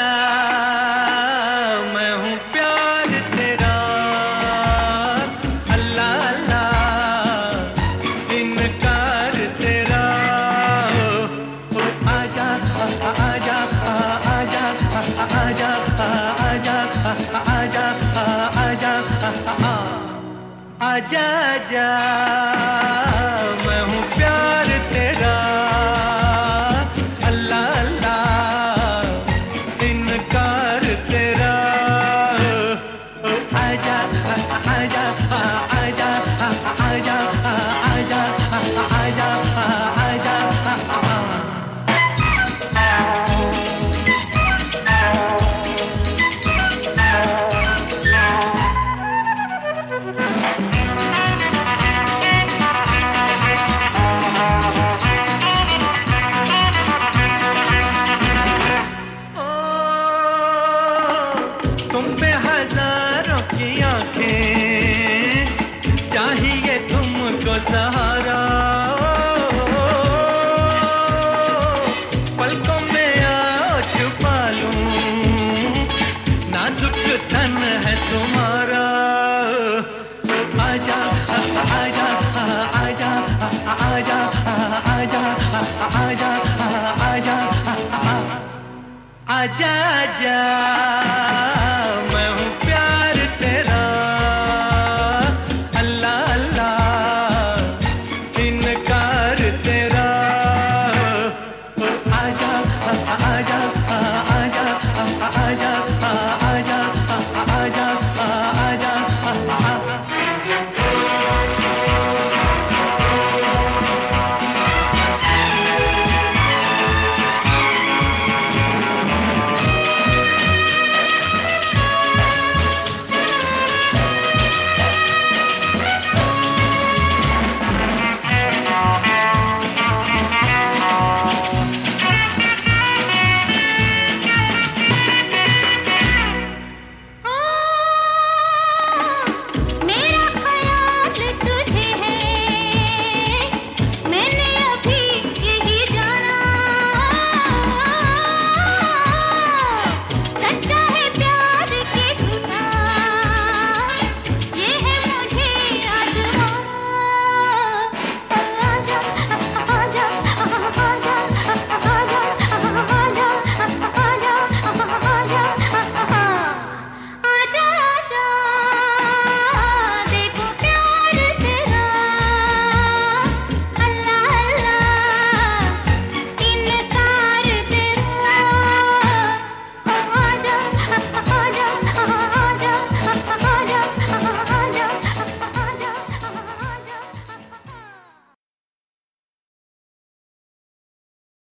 आजा, मैं हूँ प्यार तेरा। अल्लाह अल्लाह इनकार तेरा। ओ आजा आजा आजा आजा आजा आजा आजा आजा आजा, मैं हूँ प्यार तेरा। अल्लाह अल्लाह इनकार तेरा। आजा आजा आजा आजा आजा आजा आजा। तुम पे हजारों की आंखें, चाहिए तुमको सहारा। पलकों में आओ छुपा लूं, नाजुक तन है तुम्हारा। आजा आजा आजा आजा आजा आजा आजा आजा आजा।